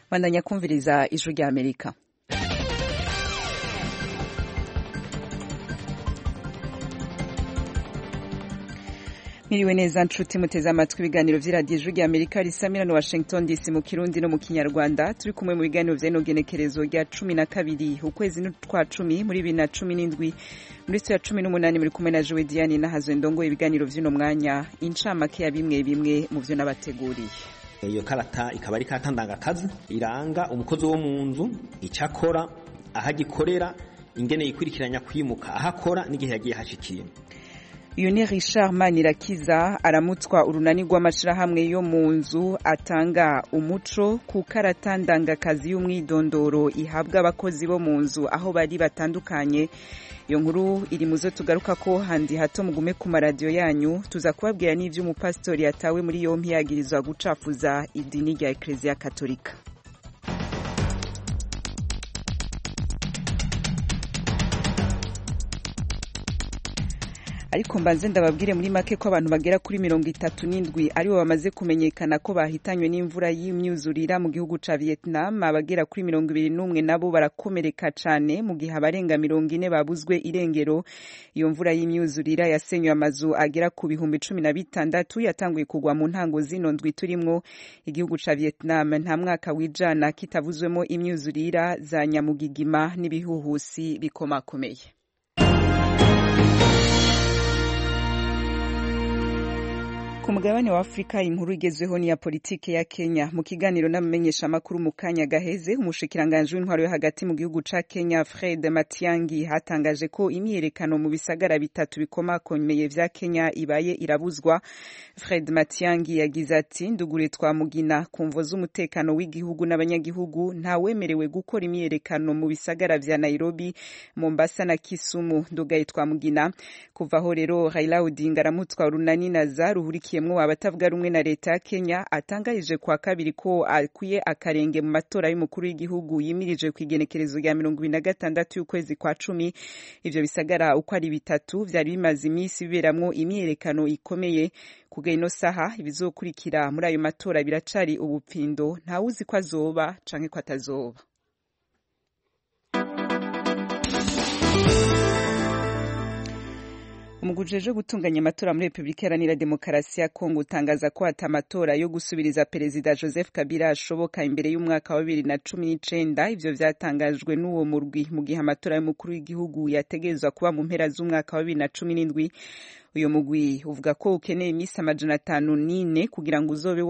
bandanya kumviriza ijwi rya Amerika. Miriwe neza nshuti muteze amatwi ibiganiro vy'iradiyo ijwi rya Amerika risamira no Washington DC mu Kirundi no mu Kinyarwanda. Turi kumwe mu biganiro vy'ino genekerezo rya 12 ukwezi n'utwa 10 muri 2017 muri ya 18 muri kumwe na Joe Diane na Hazwe Ndongo. Ibiganiro vy'ino mwanya incamake ya bimwe mu vyo nabateguriye. Iyo karata ikaba ari karata ndangakazi iranga umukozi wo mu nzu icakora, ahagikorera, ingene yikurikiranya kwimuka ahakora n'igihe yagiye hashikiye. Uyu ni Richard Manirakiza aramutswa urunani rw'amashirahamwe yo mu nzu atanga umuco ku karata ndangakazi y'umwidondoro ihabwa abakozi bo mu nzu aho bari batandukanye. Iyo nkuru iri muzo tugaruka ko handi hato mugume ku maradiyo yanyu. Tuza kubabwira n'ivyo umupasitori yatawe muri yompi yagirizwa gucafuza idini rya Eklezia Katolika. Ariko mbanze ndababwire muri make ko abantu bagera kuri 37 aribo bamaze kumenyekana ko bahitanywe n'imvura y'imyuzurira mu gihugu ca Vietnam. Abagera kuri 21 nabo barakomereka cane mu gihe abarenga 40 babuzwe irengero. Iyo mvura y'imyuzurira yasenywe amazu agera ku 16,000 yatanguye kugwa mu ntango zino ndwi turimwo. Igihugu ca Vietnam nta mwaka wijana kitavuzwemo imyuzurira za nyamugigima n'ibihuhusi bikomakomeye. Ku mugabane wa Afrika inkuru igezweho ni ya politike ya Kenya. Mu kiganiro n'amenyesha amakuru mu kanya gaheze, umushikiranganje w'intwaro yo hagati mu gihugu ca Kenya Fred Matiang'i hatangaje ko imyiyerekano mu bisagara bitatu bikomakomeye vya Kenya ibaye irabuzwa. Fred Matiang'i yagize ati ndugure twamugina kumvo z'umutekano w'igihugu n'abanyagihugu nta wemerewe gukora imyiyerekano mu bisagara vya Nairobi, Mombasa na Kisumu. Ndugaye twamugina kuvaho rero Raila Odinga aramutswa urunani na ruhurikiye mwo abatavuga rumwe na leta ya Kenya atangarije kwa kabiri ko akuye akarenge mu matora y'umukuru w'igihugu yimirije kwigenekerezo rya 26 y'ukwezi kwa 10. Ivyo bisagara uko ari bitatu vyari bimaze imisi biberamwo imyerekano ikomeye. Kuga ino saha ibizokurikira muri ayo matora biracari ubupfindo, nta wuzi ko azoba canke ko atazoba. Umugujeje gutunganya amatora muri Republika Iharanira Demokarasi ya Kongo utangaza ko atamatora yo gusubiriza Perezida Joseph Kabila ashoboka imbere y'umwaka wa 2019. Ivyo vyatangajwe n'uwo murwi mu gihe amatora y'umukuru w'igihugu yategezwa kuba mu mpera z'umwaka wa 2017. Uyo mugwi uvuga ko ukeneye imisi 504 kugira ngo uzobe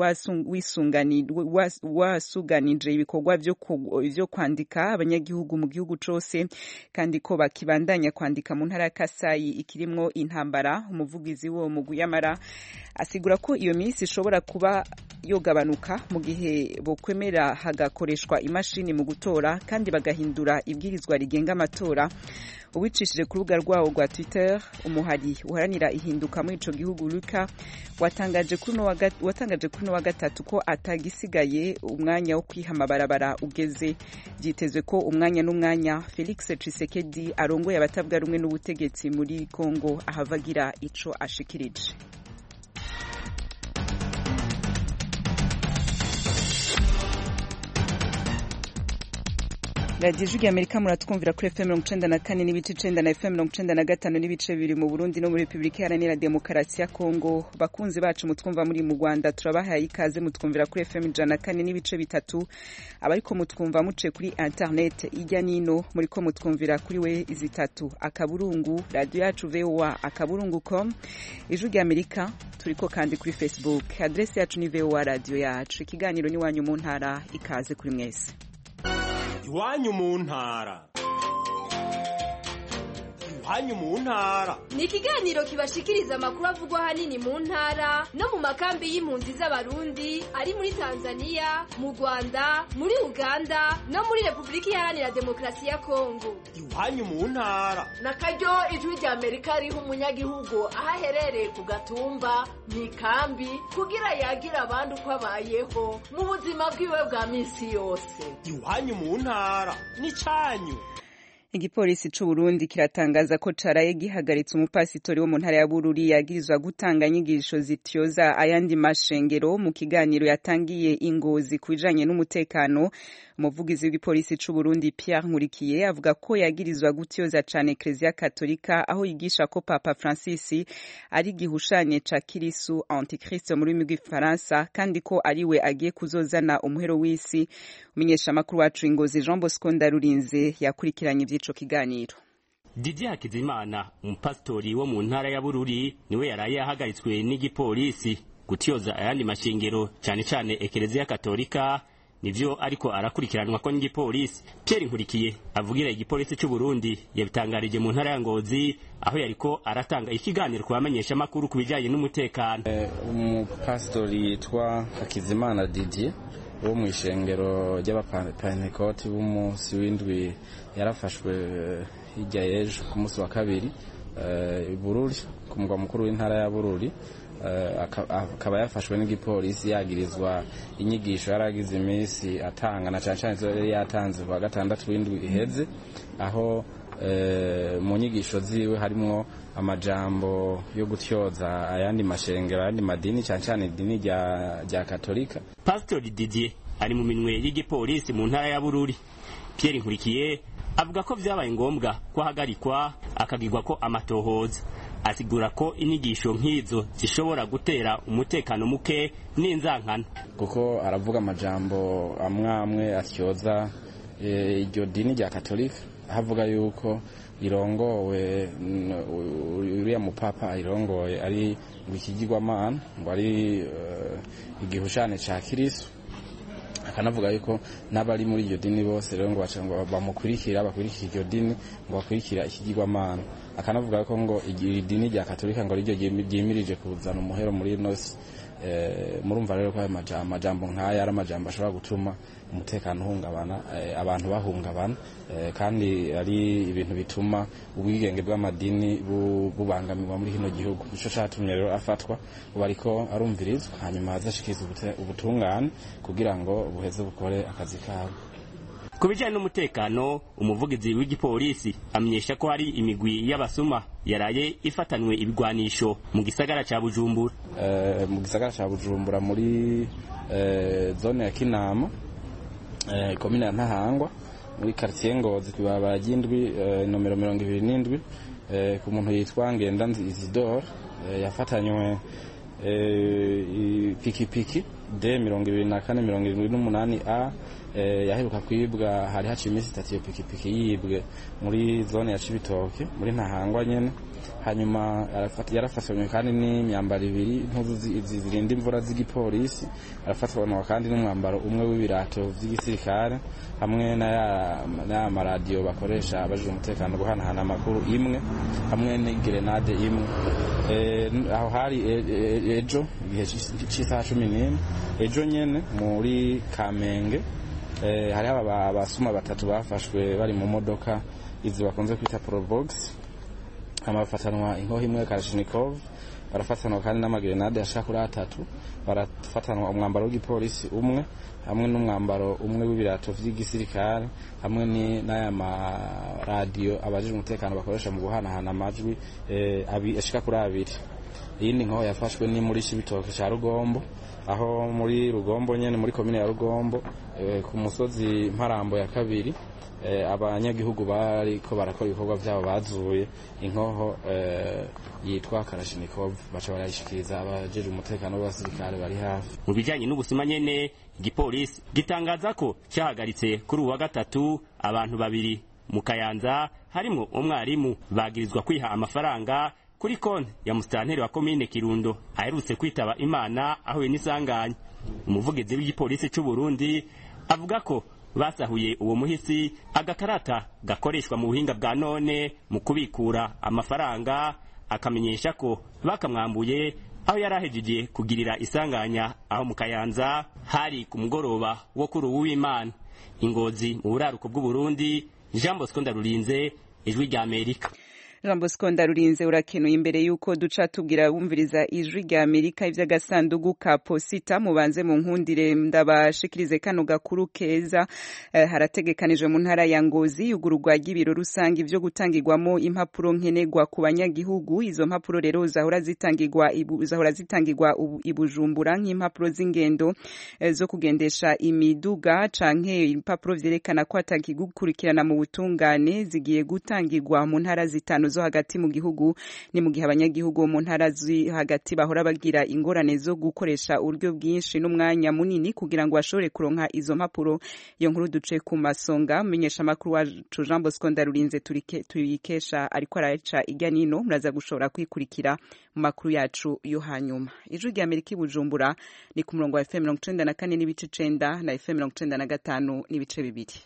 wasuganije ibikorwa vyo kwandika abanyagihugu mu gihugu cose, kandi ko bakibandanya kwandika mu ntara ya Kasai ikirimwo intambara. Umuvugizi wo mugwi Yamara asigura ko iyo misi ishobora kuba yogabanuka mu gihe bokwemera hagakoreshwa imashini mu gutora kandi bagahindura ibwirizwa rigenga amatora. Uwicishije ku rubuga rwawo rwa Twitter, umuhari uharanira ihinduka muri ico gihugu Luka watangaje kuri no wa gatatu ko atagisigaye umwanya wo kwihama barabara ugeze. Vyitezwe ko umwanya n'umwanya Felix Tshisekedi arongoye abatavuga rumwe n'ubutegetsi muri Kongo ahavagira ico ashikirije. Radio Ijwi rya Amerika muratwumvira kuri FM 94 n'ibice 9 na FM 95 n'ibice 2 mu Burundi no muri Republika Iharanira Demokarasi ya Kongo. Bakunzi bacu mutwumva muri mu Rwanda turabahaye ikaze mutwumvira kuri FM 104 n'ibice 3. Abariko mutwumva muce kuri internet ijya nino muriko mutwumvira kuri we izitatu akaburungu radio yacu voa.com. Ijwi rya Amerika turiko kandi kuri Facebook. Adresse yacu ni voa radio yacu. Ikiganiro ni wanyu mu ntara, ikaze kuri mwese. Iwanyu mu ntara. Iwanyu mu ntara ni ikiganiro kibashikiriza amakuru avugwa hanini mu ntara no mu makambi y'impunzi z'abarundi ari muri Tanzania, mu Rwanda, muri Uganda no muri Republika Iharanira Demokarasi ya Kongo. Iwanyu mu ntara nakaryo ijwi rya Amerika riha umunyagihugu ahaherereye ku gatumba n'ikambi kugira yagira abandi uko abayeho mu buzima bwiwe bwa misi yose. Iwanyu mu ntara ni canyu. Igipolisi c'u Burundi kiratangaza ko caraye gihagaritse umupasitori wo mu ntara ya Bururi yagirizwa gutanga inyigisho zityoza ayandi mashengero mu kiganiro yatangiye Ingozi kubijanye n'umutekano. Umuvugizi w'igipolisi c'u Burundi Pierre Nkurikiye avuga ko yagirizwa gutyoza cane Ecclesia Katolika aho yigisha ko Papa Francis ari gihushanye ca Kirisu Antichrist mu rurimi rw'ifaransa kandi ko ariwe agiye kuzozana umuhero w'isi. Umenyesha makuru wacu Ingozi Jean Bosco Ndarurinze yakurikiranye ico kiganiro. Didier Hakizimana umupastori wo mu ntara ya Bururi niwe yaraye yahagaritswe n'igipolisi gutyoza ayandi mashengero cyane cyane Ecclesia Katolika nivyo ariko arakurikiranwa ko n'igipolisi. Pierre Nkurikiye avugira igipolisi cy'u Burundi yabitangarije mu ntara ya Ngozi aho yariko aratanga ikiganiro kubamenyesha makuru kubijanye n'umutekano. Umupastori yitwa Hakizimana Didier wo mu ishengero ry'abapentekoti b'umunsi w'indwi yarafashwe hirya y'ejo ku munsi wa kabiri Bururi ku mugwa mukuru w'intara ya Bururi. Akaba yafashwe n'igipolisi yagirizwa inyigisho yaragize iminsi atanga na cyane cyane yatanze ku wa gatandatu w'indwi iheze aho mu nyigisho ziwe harimo amajambo yo gutyoza ayandi mashengero ayandi madini cyane cyane idini rya Katolika. Pastor Didier ari mu minwe y'igipolisi mu ntara ya Bururi. Pierre Nkurikiye avuga ko vyabaye ngombwa ko hagarikwa akagirwa ko amatohoza. Asigura ko inyigisho nk'izo zishobora gutera umutekano muke n'inzankano kuko aravuga amajambo amwe atyoza iryo dini rya Katolika havuga yuko irongowe uriya mupapa irongoye ari ikigirwamana ngo ari igihushane ca Kirisu. Akanavuga yuko n'abari muri iryo dini bose rero ngo bakurikira iryo dini ngo bakurikira ikigirwamana. Akanavuga ko ngo idini rya Katolika ngo riryo ryimirije kuzana umuhero muri nosi. Murumva rero ko amajambo nk'aya ari amajambo ashobora gutuma umutekano uhungabana, abantu bahungabana, kandi ari ibintu bituma ubwigenge bw'amadini bubangamirwa muri kino gihugu. Ico catumye rero afatwa ubu ariko arumvirizwa hanyuma azashikiza ubutungane kugira ngo buheze bukore akazi kabo. Kubijanye n'umutekano umuvugizi w'igipolisi amenyesha ko hari imigwi y'abasuma yaraye ifatanwe ibigwanisho mu gisagara ca Bujumbura. Mu gisagara ca Bujumbura muri zone ya Kinama, komine ya Ntahangwa, muri quartier Ngozi kwibaba ry'indwi nomero 27 ku muntu yitwa Ngendanzi Isidore yafatanywe pikipiki D2478A yaheruka kwibwa. Hari haciye iminsi 3 iyo pikipiki yibwe muri zone ya Cibitoke muri Ntahangwa nyene. Hanyuma yarafatanywe kandi n'imyambaro 2 impuzu zirinda imvura z'igipolisi. Arafatanywe kandi n'umwambaro umwe w'ibirato vy'igisirikare hamwe na radio bakoresha abaje umutekano guhanahana amakuru imwe hamwe n'igrenade imwe. Aho hari ejo igihe cy'isaha 11 ejo nyene muri Kamenge hari abasuma 3 bafashwe bari mu modoka izi bakonze kwita Probox. Amafatanwa inkoho imwe Kalashnikov, barafatanwa kandi n'amagrenade ashaka kuri 3, barafatanwa umwambaro w'igipolisi umwe hamwe n'umwambaro umwe w'ibirato vy'igisirikare hamwe n'aya ma radio abaje umutekano bakoresha mu guhanahana amajwi ashika kuri 2. Iyi nkoho yafashwe ni muri Cibitoke ca Rugombo, aho muri Rugombo nyene muri komine ya Rugombo ku musozi Mparambo ya 2. Abanyagihugu bariko barakora ibikorwa vyabo bazuye inkoho yitwa Kalashnikov baca barayishikiriza abajeje umutekano w'abasirikare bari hafi. Mu bijanye n'ubusuma nyene igipolisi gitangaza ko cyahagaritse kuri uwa gatatu abantu 2 mu Kayanza harimo umwarimu bagirizwa kwiha amafaranga kuri konti ya musitanteri wa komine Kirundo aherutse kwitaba Imana aho n'isanganya. Umuvugizi w'igipolisi cy'u Burundi avuga ko basahuye uwo muhisi agakarata gakoreshwa mu buhinga bwa none mu kubikura amafaranga, akamenyesha ko bakamwambuye aho yarahejeje kugirira isanganya aho mu Kayanza hari ku mugoroba wo kuri uw'Imana. Ingozi mu buraruko bw'u Burundi, Jean Bosco Ndarurinze, Ijwi rya Amerika. Jean Bosco Ndarurinze urakenuye imbere yuko duca tubwira bumviriza ijwi rya Amerika ivy'agasandugu ka posita mubanze mu nkundire ndabashikirize kano gakuru keza. Harategekanijwe mu ntara ya Ngozi yugururwa ry'ibiro rusangi vyo gutangirwamo impapuro nkenerwa ku banyagihugu. Izo mpapuro rero zahora zitangirwa i Bujumbura nk'impapuro z'ingendo zo kugendesha imiduga canke impapuro vyerekana ko atakigukurikirana mu butungane zigiye gutangirwa mu ntara zitanu zo hagati mu gihugu. Ni mu gihe abanyagihugu mu ntara hagati bahora bagira ingorane zo gukoresha uburyo bwinshi n'umwanya munini kugira ngo bashobore kuronka izo mpapuro. Iyo nkuru duce ku masonga menyesha makuru wacu Jean Bosco Ndarurinze tuyikesha ariko araca irya nino muraza gushobora kwikurikira mu makuru yacu yo hanyuma. Ijwi rya Amerika Bujumbura ni ku murongo wa FM 94 n'ibice 9 na FM 95 n'ibice 2.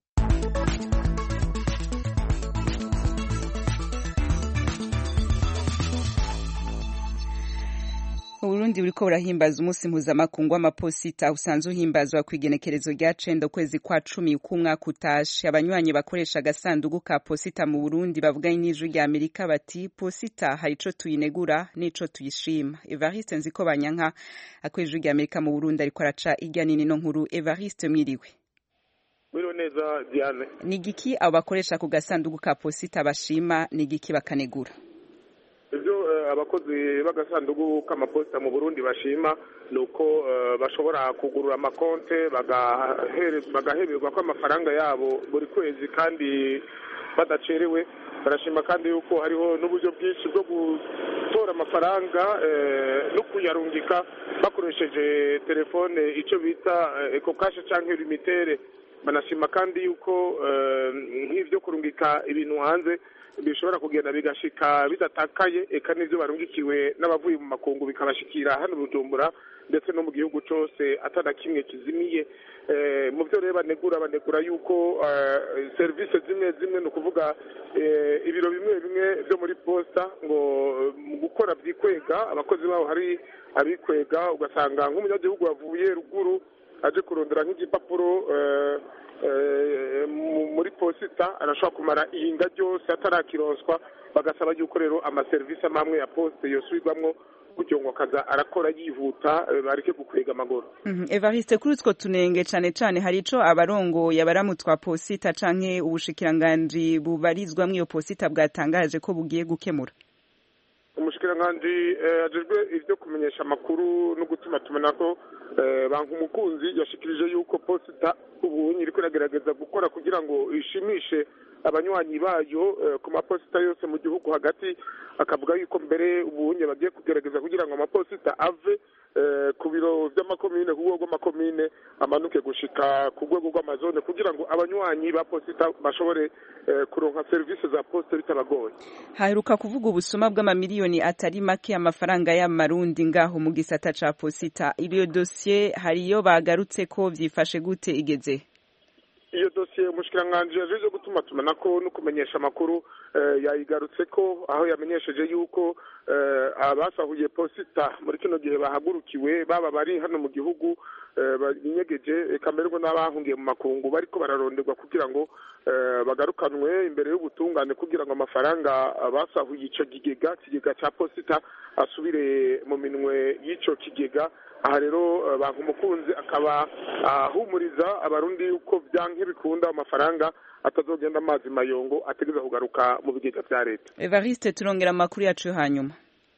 Uburundi buriko burahimbaza umunsi mpuzamakungu w'amaposita usanzwe uhimbazwa kw'igenekerezo rya 9 ukwezi kwa 10 k'umwaka utashe. Abanywanyi bakoresha agasandugu ka posita mu Burundi bavuganye n'ijwi rya Amerika bati posita hari ico tuyinegura n'ico tuyishima. Evariste Nzikobanyanka akw'ijwi rya Amerika mu Burundi ariko araca irya nini no nkuru. Evariste mwiriwe. Mwiriwe neza Diane. Ni giki abo bakoresha ku gasandugu ka posita bashima, ni giki bakanegura? Abakozi b'agasandugu k'amaposita mu Burundi bashima nuko bashobora kugurura amakonte bagaheberwa ko amafaranga yabo buri kwezi kandi badacerewe. Barashima kandi yuko hariho n'uburyo bwinshi bwo gutora amafaranga no kuyarungika bakoresheje telefone icyo bita EcoCash canke limitere. Banashima kandi yuko nk'ivyo kurungika ibintu hanze bishobora kugenda bigashika bidatakaye, eka n'ivyo barungikiwe n'abavuye mu makungu bikabashikira hano Bujumbura ndetse no mu gihugu cose atanakimwe kizimiye. Mu byo rero banegura yuko service zimwe no kuvuga ibiro bimwe byo muri posta ngo mu gukora vyikwega abakozi babo hari abikwega, ugasanga nk'umunyagihugu wavuye ruguru aje kurondera nk'igipapuro muri posita arashobora kumara ihinga ryose atarakironswa. Bagasaba yuko rero amaserivisi amwe ya poste yosubirwamwo kugira ngo akaza arakora yihuta bareke gukwega amagoro. Evariste, kuri utwo tunenge cane hari ico abarongo yabaramutwa posita canke ubushikiranganji bubarizwamwo iyo posita bwatangaje ko bugiye gukemura? Umushikiranganji ajejwe ivyo kumenyesha amakuru no gutuma tumanako banki umukunzi yashikirije yuko posita ubu iriko iragerageza gukora kugira ngo ishimishe abanywanyi bayo ku maposita yose mu gihugu hagati. Akavuga yuko mbere ubunye bagiye kugerageza kugira ngo amaposita ave ku biro vy'amakomine ku rwego rw'amakomine amanuke gushika ku rwego rw'amazone kugira ngo abanywanyi ba posita bashobore kuronka service za poste bitabagoye. Haheruka kuvuga ubusuma bw'amamiliyoni atari make amafaranga y'amarundi ngaho mu gisata ca posita. Iyo dossier hariyo bagarutse ko vyifashe gute igeze? Iyo dossier umushikiranganje yaje gutuma tumanako no kumenyesha amakuru yayigarutse ko aho yamenyesheje yuko abasahuye posita muri kino gihe bahagurukiwe baba bari hano mu gihugu binyegeje kamererwa n'abahungiye mu makungu bariko bararonderwa kugira ngo bagarukanwe imbere y'ubutungane kugira ngo amafaranga basahuye ico kigega ca posita asubire mu minwe y'ico kigega. Aha rero banki umukunzi akaba ahumuriza abarundi yuko byanke bikunda amafaranga atazogenda amazi mayongo ategeza kugaruka mu bigega vya leta. Evariste, turongera amakuru yacu hanyuma.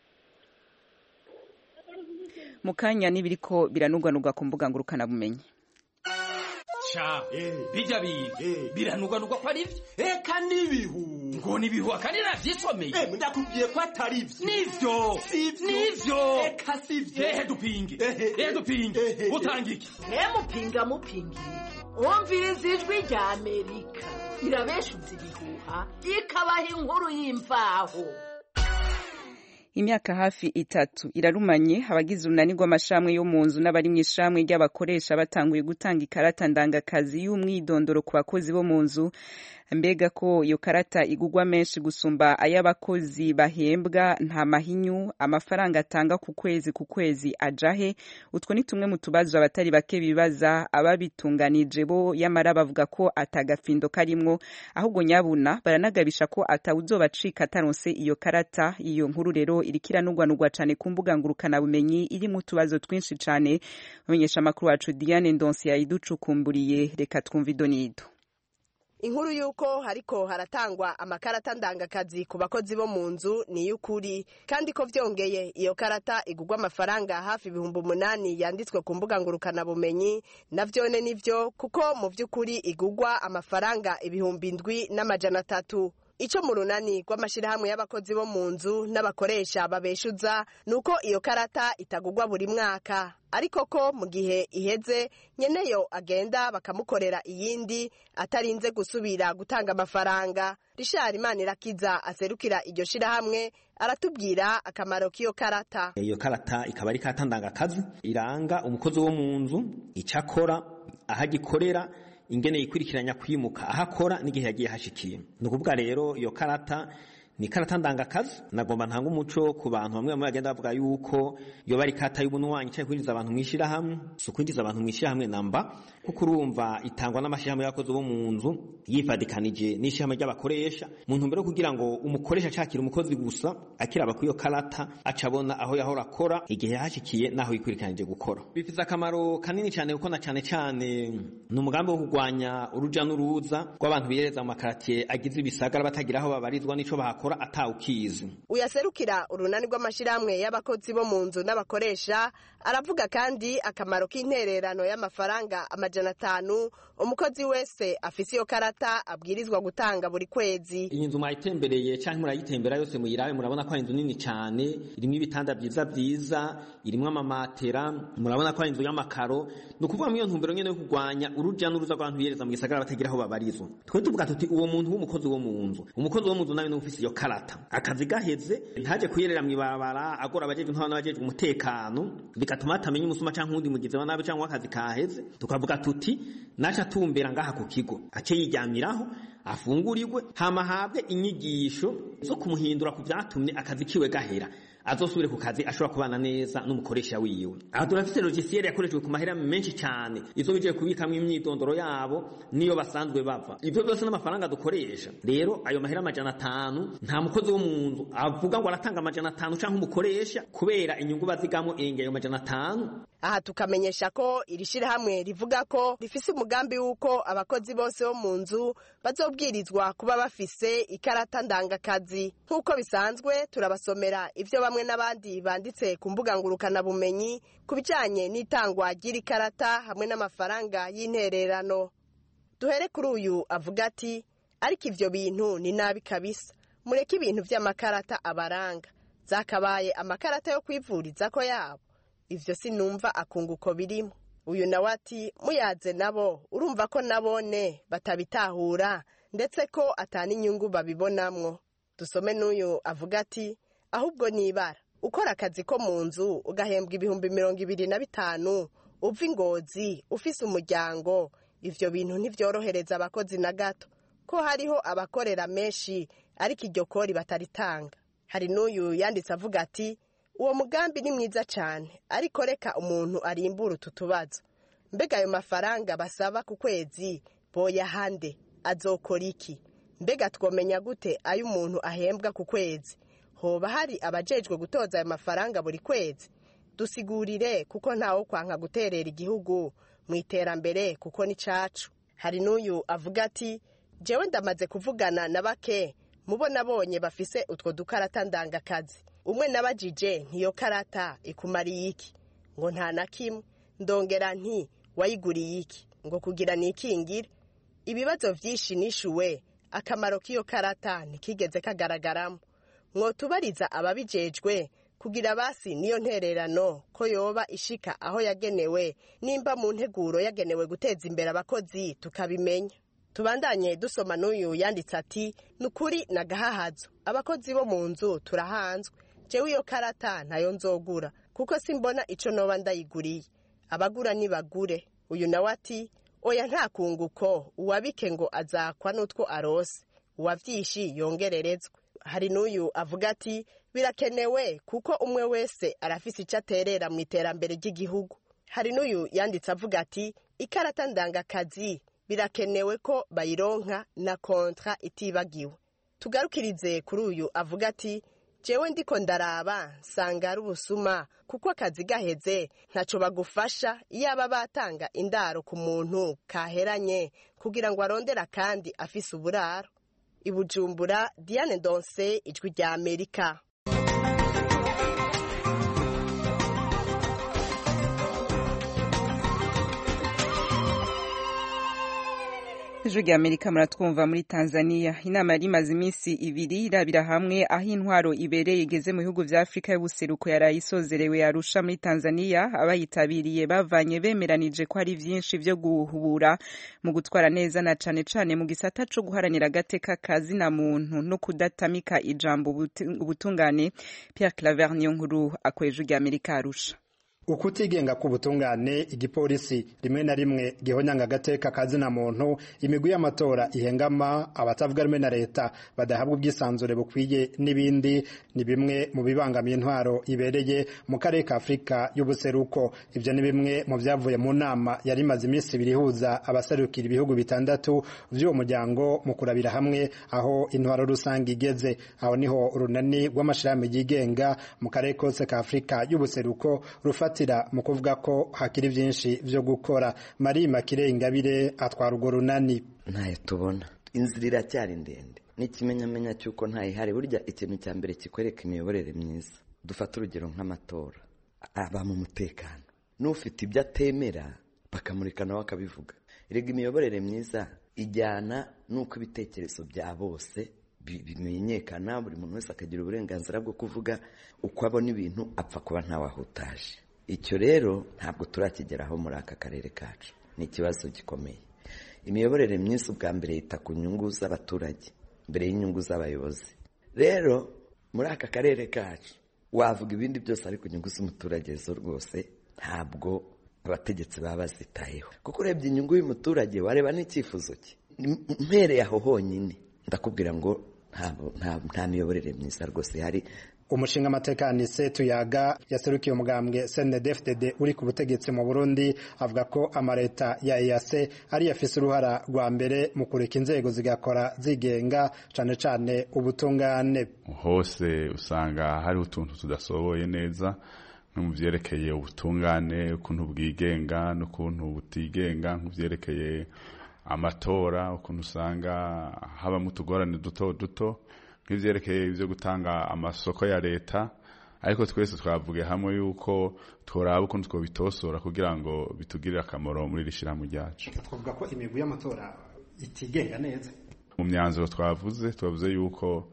Mukanya nibiriko biranugwanugwa ku mbuga ngurukana bumenyi. Cha bijya biranugwanugwa ko ari vyo eka nibihu ngo nibihu akanira vyisomeye ndakubwiye ko atari vyo nivyo eka sivyo dupinge utangike mupinga umviriza ijwi rya Amerika irabeshuza ibihuha ikabaha inkuru y'imvaho. Imyaka hafi 3 irarumanye abagize urunani rw'amashamwe yo mu nzu n'abari mw'ishamwe ry'abakoresha batanguye gutanga ikarata ndangakazi y'umwidondoro ku bakozi bo mu nzu. mbega ko iyo karata igugwa menshi gusumba ay'abakozi bahembwa nta mahinyu amafaranga atanga ku kwezi ajahe utwo ni tumwe mu tubazo abatari bake bibaza ababitunganije bo yamara bavuga ko atagafindo karimwo ahubwo nyabuna baranagabisha ko atawuzobacika ataronse iyo karata. Iyo nkuru rero irikiranugwanugwa cane ku mbuga ngurukana bumenyi iri mu tubazo twinshi cane. Amenyesha makuru wacu Diane Ndonsi yayiducukumburiye, reka twumve idonido. Inkuru yuko hariko haratangwa amakarata ndangakazi ku bakozi bo mu nzu ni y'ukuri, kandi ko vyongeye iyo karata igugwa amafaranga hafi 8,000 yanditswe ku mbuga ngurukana bumenyi navyone nivyo, kuko mu vy'ukuri igugwa amafaranga 7,300. Ico mu runani rw'amashirahamwe y'abakozi bo mu nzu n'abakoresha babeshuza nuko iyo karata itagugwa buri mwaka, ariko ko mu gihe iheze nyeneyo agenda bakamukorera iyindi atarinze gusubira gutanga amafaranga. Richard Manirakiza aserukira iryo shirahamwe aratubwira akamaro k'iyo karata. Iyo karata ikaba ari karata ndangakazi iranga umukozi wo mu nzu icakora, ahagikorera, ingene yikurikiranya kwimuka, ahakora n'igihe yagiye hashikiye. Nukuvuga rero iyo karata ni karata ndangakazi. Nagomba ntanga umuco ku bantu bamwe bagenda bavuga yuko yo bari karata y'ubunwanyi cyangwa kwinjiza abantu mwishira hamwe. So kwinjiza abantu mwishira hamwe namba, kuko urumva itangwa n'amashirahamwe y'abakozi bo mu nzu yifadikanije n'ishirahamwe ry'abakoresha mu ntumbero kugira ngo umukoresha cakira umukozi gusa akiraba ku iyo karata acabona aho yahora akora, igihe hashikiye naho yikurikiranije gukora. Bifiza akamaro kanini cyane kuko na cyane n'umugambi wo kugwanya uruja n'uruza rw'abantu birereza mu makaratier agize ibisagara batagira aho babarizwa n'ico bahakora atawukizi. Uyaserukira urunani rw'amashirahamwe y'abakozi bo mu nzu n'abakoresha aravuga kandi akamaro k'intererano y'amafaranga 500 umukozi wese afise iyo karata abwirizwa gutanga buri kwezi. Iyi nzu mwayitembereye cyangwa murayitembera yose muyirabe murabona ko ari inzu nini cyane, irimo ibitanda byiza, irimo amamatera, murabona ko ari inzu y'amakaro. Nukuvuga mu ntumbero nyene yo kugwanya uruja n'uruza rw'abantu birereza mu gisagara batagira aho babarizwa. Twe tuvuga tuti uwo muntu w'umukozi wo mu nzu, umukozi wo mu nzu nawe n'ufise iyo karata, akazi gaheze ntaje kuyerera mw'ibarabara agora abajeje ntwana abajeje umutekano, bigatuma atamenya umusuma canke undi mugize wa nabi canke akazi kaheze. Tukavuga tuti naca tumbera ngaha ku kigo ace yijyamiraho afungurirwe hama habwe inyigisho zo kumuhindura ku byatumye akazi kiwe gahera, azosubire ku kazi ashobora kubana neza n'umukoresha wiwe. Aha turafite logiciel yakoreshejwe ku mahera menshi cyane, izo bije kubikamwe imyidondoro yabo niyo basanzwe bava. Ibyo byose n'amafaranga dukoresha. Rero ayo mahera 500 nta mukozi wo mu nzu avuga ngo aratanga 500 canke umukoresha kubera inyungu bazigamo enge ayo 500. Aha tukamenyesha ko irishira hamwe rivuga ko rifise umugambi wuko abakozi bose bo mu nzu bazobwirizwa kuba bafise ikarata ndangakazi. Nkuko bisanzwe turabasomera ivyo bamwe n'abandi banditse ku mbuga ngurukana bumenyi kubijanye n'itangwa ry'iri karata hamwe n'amafaranga y'intererano. Duhere kuri uyu avuga ati ariko ivyo bintu ni nabi kabisa, mureke ibintu vy'amakarata abaranga, zakabaye amakarata yo kwivuriza ko yabo, ivyo sinumva akunguko birimo. Uyu nawe ati muyaze nabo urumva ko nabone batabitahura ndetse ko atani inyungu babibonamwo. Dusome n'uyu avuga ati ahubwo nibara ukora akazi ko mu nzu ugahembwa 25,000 uva Ingozi ufise umuryango, ivyo bintu ntivyorohereza abakozi na gato, ko hariho abakorera menshi ariko iryo kori bataritanga. Hari n'uyu yanditse avuga ati uwo mugambi ni mwiza cyane, ariko reka umuntu arimbura ututubazo. Mbega ayo mafaranga basaba ku kwezi boya hande azokora iki? Mbega twomenya gute ayo umuntu ahembwa ku kwezi? Hoba hari abajejwe gutoza ayo mafaranga buri kwezi? Dusigurire kuko ntawo kwanka guterera igihugu mu iterambere kuko ni cacu. Hari n'uyu avuga ati jewe ndamaze kuvugana na bake mubona bonye bafise utwo dukarata ndangakazi. Umwe nabajije ntiyo karata ikumariye iki? Ngo nta na kimwe. Ndongera nti wayiguriye iki? Ngo kugira nikingire. Ibibazo vyinshi nishuwe, akamaro k'iyo karata ntikigeze kagaragaramo. Mwotubariza ababijejwe kugira basi niyo ntererano ko yoba ishika aho yagenewe, nimba mu nteguro yagenewe guteza imbere abakozi tukabimenya. Tubandanye dusoma n'uyu yanditse ati nukuri nagahahazo, abakozi bo mu nzu turahanzwe, jewe iyo karata ntayo nzogura kuko simbona ico noba ndayiguriye, abagura nibagure. Uyu nawe ati oya nta kunguko uwabike ngo azakwa n'utwo arose uwavyishi yongererezwe. Hari n'uyu avuga ati birakenewe kuko umwe wese arafise ico aterera mu iterambere ry'igihugu. Hari n'uyu yanditse avuga ati ikarata ndangakazi birakenewe ko bayironka na kontra itibagiwe. Tugarukirize kuri uyu avuga ati jewe ndiko ndaraba nsanga ari ubusuma kuko akazi gaheze ntaco bagufasha iyaba batanga indaro ku muntu kaheranye kugira ngo arondera kandi afise uburaro. I Bujumbura, Diane Ndonse, Ijwi rya Amerika. Ijwi rya Amerika muratwumva muri Tanzania. Inama yari imaze iminsi ibiri irabira hamwe aho intwaro ibereye igeze mu bihugu vya Afrika y'ubuseruko yaraye isozerewe Arusha muri Tanzania. Abayitabiriye bavanye bemeranije ko hari vyinshi vyo guhubura mu gutwara neza na cane cane mu gisata co guharanira agateka kazi na muntu no kudatamika ijambo ubutungane. Pierre Claver Niyonkuru akorera Ijwi rya Amerika Arusha. Ukutigenga k'ubutungane, igipolisi rimwe na rimwe gihonyanga agateka kazi na muntu, imigwi y'amatora ihengama, abatavuga rumwe na leta badahabwa ubwisanzure bukwiye n'ibindi ni bimwe mu bibangamiye intwaro ibereye mu karere ka Afrika y'ubuseruko. Ivyo ni bimwe mu vyavuye mu nama yari imaze iminsi ibiri ihuza abaserukira ibihugu bitandatu vy'uwo muryango mu kurabira hamwe aho intwaro rusange igeze. Aho niho urunani rw'amashirahamwe yigenga mu karere kose ka Afrika y'ubuseruko rufata mu kuvuga ko hakiri byinshi byo gukora. Marie Makire Ingabire atwara urwo runani. Ntayo tubona, inzira iracyari ndende, n'ikimenyamenya cy'uko ntayihari. Burya ikintu cya mbere kikwereka imiyoborere myiza, dufata urugero nk'amatora, aba mu mutekano, n'ufite ibyo atemera bakamurika nawe akabivuga. Erega imiyoborere myiza ijyana n'uko ibitekerezo bya bose bimenyekana, buri muntu wese akagira uburenganzira bwo kuvuga uko abona ibintu, apfa kuba ntawahutaje. Icyo rero ntabwo turakigeraho muri aka karere kacu, ni ikibazo gikomeye. Imiyoborere myiza ubwa mbere yita ku nyungu z'abaturage mbere y'inyungu z'abayobozi. Rero muri aka karere kacu wavuga ibindi byose ariko inyungu z'umuturage zo rwose ntabwo abategetsi baba bazitayeho, kuko urebye inyungu y'umuturage wareba n'icyifuzo cye. Mpereye aho honyine ndakubwira ngo nta miyoborere myiza rwose hari. Umushinga amatekanise Tuyaga yaserukiye umugambwe CNDD-FDD uri ku butegetsi mu Burundi avuga ko amareta ya EAC ari yafise uruhara rwa mbere mu kureka inzego zigakora zigenga cane cane ubutungane. Hose usanga hari utuntu tudasoboye neza no mu vyerekeye ubutungane, ukuntu bwigenga n'ukuntu butigenga, nk'uvyerekeye amatora, ukuntu usanga haba mu tugorane duto duto, nk'ivyerekeye ivyo gutanga amasoko ya leta. Ariko twese twavuge hamwe yuko tworaba ukuntu twobitosora kugira ngo bitugirire akamaro muri rishirahamwe ryacu. Twavuga ko imigwi y'amatora itigenga neza. Mu myanzuro twavuze yuko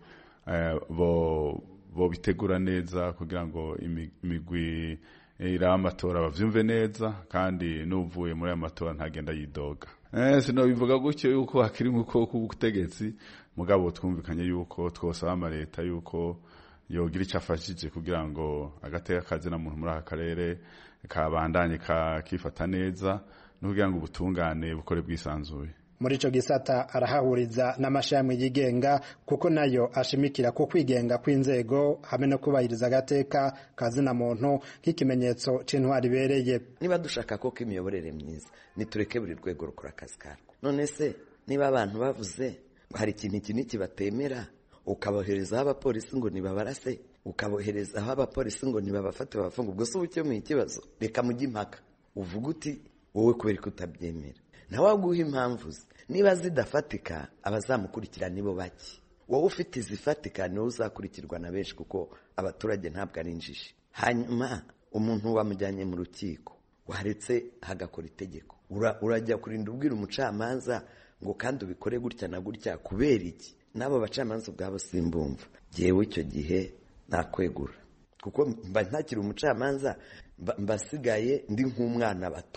bo bitegura neza kugira ngo imigwi iraba amatora bavyumve neza, kandi n'uvuye muri aya matora ntagenda yidoga. Sino bivuga gutyo yuko hakiri nkuko kubutegetsi, mugabo twumvikanye yuko twosaba amareta yuko yogira icyo afashije kugira ngo agateka kazi na muntu muri aka karere kabandanye kifata neza, no kugira ngo ubutungane bukore bwisanzuye. Muri ico gisata arahahuriza n'amashami yigenga kuko nayo ashimikira ko kwigenga kw'inzego hamwe no kubahiriza agateka kazi na muntu nk'ikimenyetso c'intwari ibereye. Niba dushaka ko imiyoborere myiza nitureke buri rwego rukora akazi karwo. None se niba abantu bavuze hari ikintu iki batemera, ukaboherezaho abapolisi ngo nibabarase, ukaboherezaho abapolisi ngo nibabafate babafunga, ubwo se ubukemuye ikibazo? Reka mujye impaka uvuga uti wowe kubera ko utabyemera, nawe waguha impamvu niba zidafatika abazamukurikira nibo bake. Wowe ufite izifatika niwe uzakurikirwa na benshi kuko abaturage ntabwo ari injiji. Hanyuma umuntu wamujyanye mu rukiko waretse hagakora itegeko, urajya kurinda ubwira umucamanza ngo kandi ubikore gutya na gutya kubera iki? Nabo bacamanza ubwabo simbumva. Jewe icyo gihe nakwegura kuko mba ntakiri umucamanza, mbasigaye ndi nk'umwana batuma.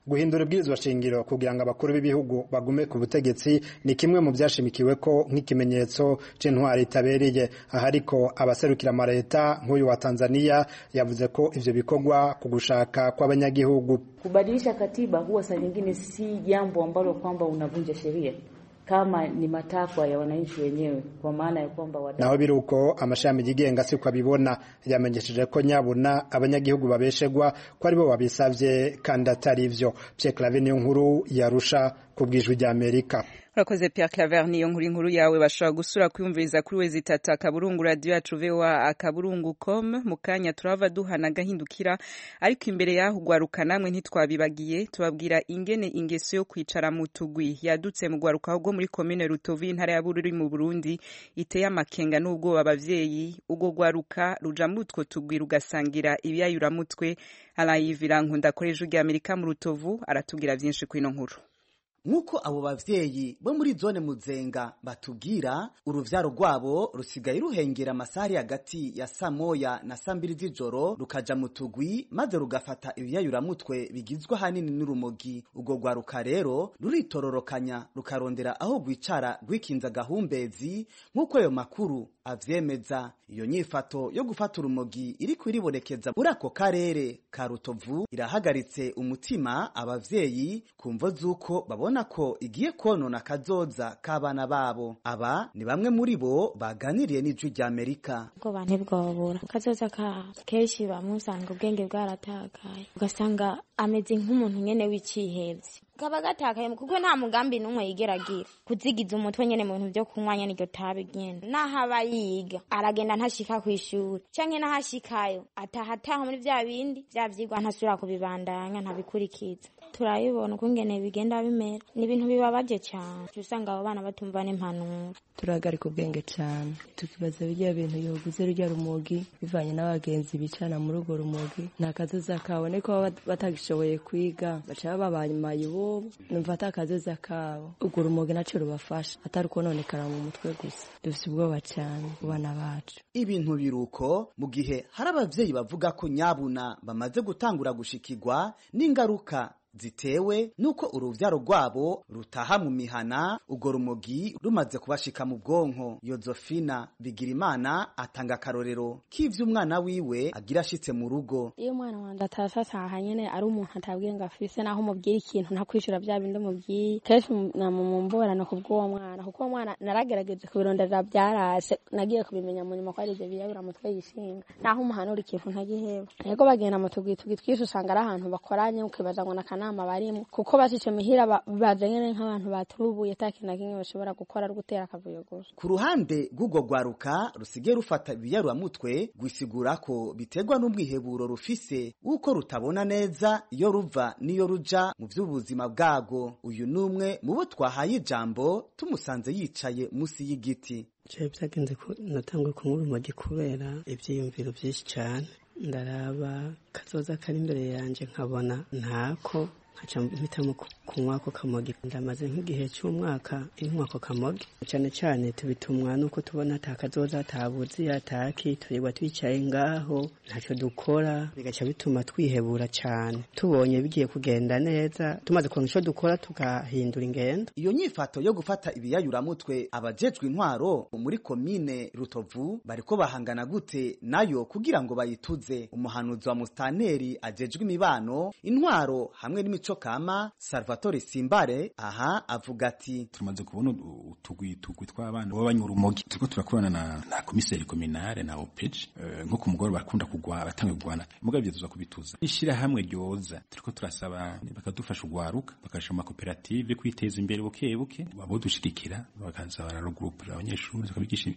guhindura ibwirizwa shingiro kugira ngo abakuru b'ibihugu bagume ku butegetsi ni kimwe mu byashimikiwe ko nk'ikimenyetso c'intwari itabereye. Aha ariko abaserukira amareta nk'uyu wa Tanzania yavuze ko ivyo bikorwa ku gushaka kw'abanyagihugu. Kubadilisha katiba huwa saa nyingine si jambo ambalo kwamba unavunja sheria kama ni matakwa ya wananchi wenyewe, kwa maana ya kwamba naho biruko amashami yigenga siko abibona. Yamenyesheje ko nyabuna abanyagihugu babeshegwa ko aribo babisavye kandi atari ivyo. Pierre Claver niyo nkuru yarusha kubwijwe rya Amerika. Urakoze Pierre Claver, niyo nkuru yawe bashobora gusura kwiyumviriza kuri wezi 3 akaburungu radio yacu VOA akaburungu.com. Mukanya turava duhana gahindukira, ariko imbere yaho gwaruka namwe ntitwabibagiye tubabwira ingene ingeso yo kwicara mu tugwi yadutse mu gwaruka ahubwo muri commune Rutovu intara ya Bururi mu Burundi iteye amakenga n'ubwo abavyeyi ugo gwaruka ruja mu utwo tugwi rugasangira ibiyayuramutwe. Alayivira nkunda koreje rya Amerika mu Rutovu aratubwira byinshi kwino nkuru. Nkuko abo bavyeyi bo muri zone Muzenga batubwira, uruvyaro rwabo rusigaye ruhengera amasari hagati ya samoya na sambiri z'ijoro rukaja mu tugwi maze rugafata ibiyayuramutwe bigizwe hanini n'urumogi. Ugo gwaruka rero ruritororokanya rukarondera aho gwicara rwikinza gahumbezi nkuko ayo makuru avyemeza. Iyo nyifato yo gufata urumogi iri kwiribonekeza muri ako karere ka Rutovu irahagaritse umutima abavyeyi kumvo zuko babona ko igiye konona kazoza k'abana babo. Aba ni bamwe muri bo baganiriye n'ijwi rya Amerika. Ko bane bwobura kazoza ka keshi bamusanga ubwenge bwaratakaye, ugasanga ameze nk'umuntu nyene w'icihevye kaba gatakaye kuko nta mugambi n'umwe yigeragira kuzigiza umutwe nyene mu bintu byo kunywanya n'iryo tabi nyene. Nahaba yiga aragenda ntashika kw'ishuri canke nahashikayo atahataha muri vya bindi vya vyigwa ntasubira kubibandanya ntabikurikiza. Turayibona ukungene bigenda bimera ni ibintu bibabaje cyane, usanga abo bana batumva n'impanuro. Turagarika ubwenge cyane tukibaza bijya bintu yoguze rujya rumogi bivanye n'abagenzi bicana muri urwo rumogi nta kazoza kabone ko batagishoboye kwiga baca babamaye bo numva atakazoza kabo. Urwo rumogi naco rubafasha atari kononekara mu mutwe gusa. Dufite ubwoba cyane ubana bacu. Ibintu biruko mu gihe hari abavyeyi bavuga ko nyabuna bamaze gutangura gushikirwa n'ingaruka zitewe nuko uruvyaro rwabo rutaha mu mihana ugo rumogi rumaze kubashika mu bwonko. Yozofina Bigirimana atanga akarorero k'ivyo umwana wiwe agira ashitse mu rugo. Iyo umwana wanje atashataha nyene ari umuntu atabwiye ngo afise naho umubwira ikintu ntakwishura bya bindi umubwiye, kenshi namumumborana kubw'uwo mwana kuko uwo mwana naragerageje kubirondera byarase nagiye kubimenya mu nyuma ko ari ivyo biyabura mutwe yishinga naho umuhanura ikintu ntagiheba. Yego bagenda mu tugwi twinshi usanga ari ahantu bakoranye ukibaza ngo nakana barimo kuko basice mihira bazengene nk'abantu baturubuye takintu kimwe bashobora gukora rugutera akavuyo gusa. Ku ruhande rw'ugo gwaruka rusigaye rufata ibiyarumutwe gwisigura ko biterwa n'ubwiheburo rufise uko rutabona neza iyo ruva niyo ruja mu by'ubuzima bwago. Uyu numwe mu bo twahaye ijambo tumusanze yicaye musi y'igiti. Je byagenze ko natangwe ku urumogi kubera ivyiyumviro byinshi cyane, ndaraba kazoza kari imbere yanje nkabona ntako nkaca mpitamo kunywa ko kamogi. Ndamaze nk'igihe cy'umwaka inywa ko kamogi cyane cyane tubitumwa nuko tubona atakazoza atabuzi ataki turigwa twicaye ngaho ntacyo dukora, bigaca bituma twihebura cyane. Tubonye bigiye kugenda neza tumaze kuronka ico dukora tugahindura ingendo. Iyo nyifato yo gufata ibiyayuramutwe abajejwe intwaro muri komine Rutovu bariko bahangana gute nayo kugira ngo bayituze? Umuhanuzi wa Mustaneri ajejwe imibano intwaro hamwe n'imico kama Salvatore Simbare aha avuga ati tumaze kubona utugwi tw'abana b'abanyura urumogi turiko turakorana na komiseri kominare na OPG nko ku mugoro bakunda kugwa batanga kugwana mugabye tuza kubituza ishira hamwe ryoza turiko turasaba bakadufasha ugwaruka bakasha ama koperative kwiteza imbere bukebuke babo dushigikira bakaza bararugroupe abanyeshuri bakabigisha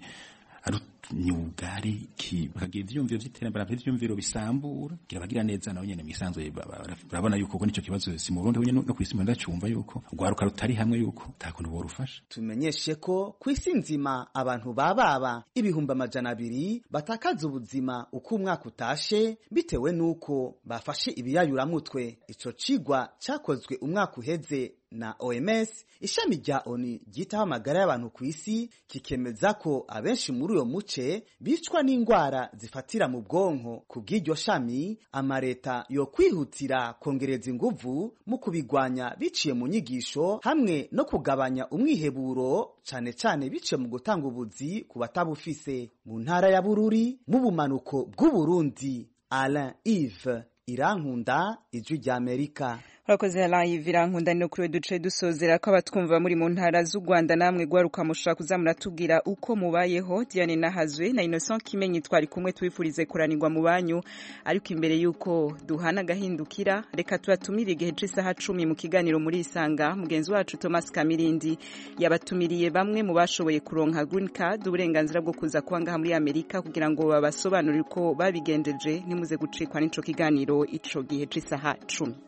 nyugari ki bakagira ivyumviro vy'iterambere ivyumviro bisambura gira bagira neza naho nyene misanzwe barabona yuko nico kibazo si mu Burundi no kwisima ndacumva yuko gwaruka rutari hamwe yuko takuntu borufasha. Tumenyeshe ko kwisi nzima abantu bababa ibihumbi 200 batakaza ubuzima uko umwaka utashe bitewe nuko bafashe ibiyayuramutwe. Ico cigwa cakozwe umwaka uheze na OMS ishami rya ONU ryitaho amagara y'abantu ku isi kikemeza ko abenshi muri uyo muce bicwa n'indwara zifatira mu bwonko. Ku bw'iryo shami amareta yo kwihutira kongereza inguvu mu kubigwanya biciye mu nyigisho hamwe no kugabanya umwiheburo cane cane biciye mu gutanga ubuzi ku batabufise. Mu ntara ya Bururi mu bumanuko bw'Uburundi, Alain Yves Irankunda, Ijwi ry'Amerika. Urakoze Alain Irankunda. Ni kuri duce dusozera ko abatwumva muri mu ntara z'u Rwanda namwe gwaruka mushaka kuzamura tubwira uko mubayeho. Diane Nahazwe na Innocent Kimenyi twari kumwe twifurize kuranirwa mu banyu, ariko imbere yuko duhana gahindukira reka tubatumire igihe c'isaha 10 mu kiganiro muri Isanga. Mugenzi wacu Thomas Kamirindi yabatumiriye bamwe mu bashoboye kuronka green card, uburenganzira bwo kuza kuba ngaha muri Amerika, kugira ngo babasobanurire uko babigendeje. Nimuze gucikwa n'ico kiganiro ico gihe c'isaha 10.